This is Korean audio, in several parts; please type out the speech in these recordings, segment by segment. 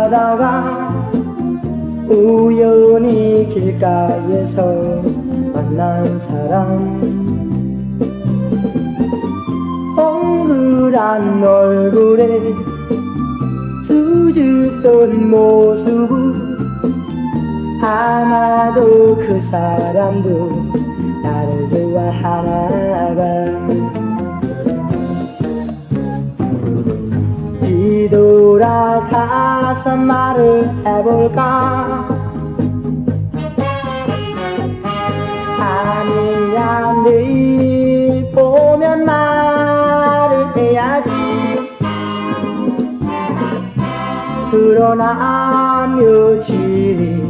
하다가 우연히 길가에서 만난 사람, 엉그란 얼굴에 수줍던 모습은 아마도 그 사람도 나를 좋아하나 봐. 뒤돌아가서 말을 해볼까? 아니야, 내일 보면 말을 해야지. 그러나 며칠이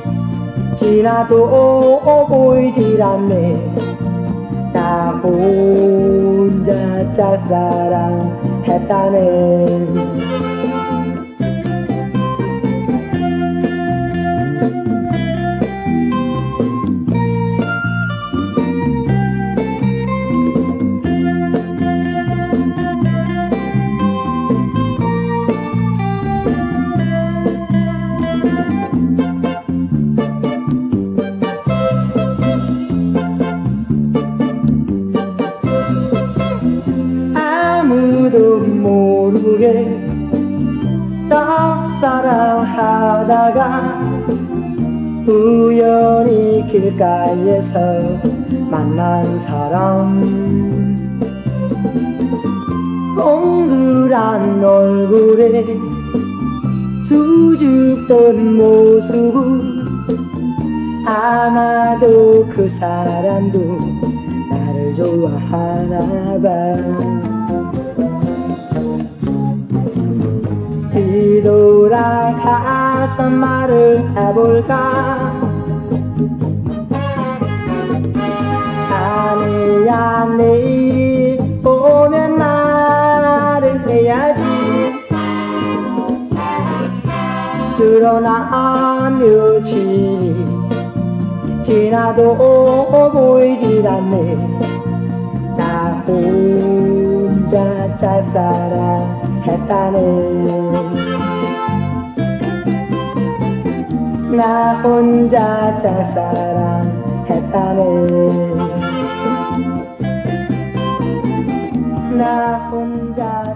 지나도 보이질 않네. 나 혼자 짝사랑했다네. 아무도 모르게 짝사랑하다가 우연히 길가에서 만난 사람, 동그란 얼굴에 수줍던 모습은 아마도 그 사람도 나를 좋아하나 봐. 뒤돌아가서 말을 해볼까? 아니야, 내일 보면 말을 해야지. 그러나 며칠이 지나도 보이질 않네. 나 혼자 짝사랑했다네. 나 혼자 짝사랑했다네. 나 혼자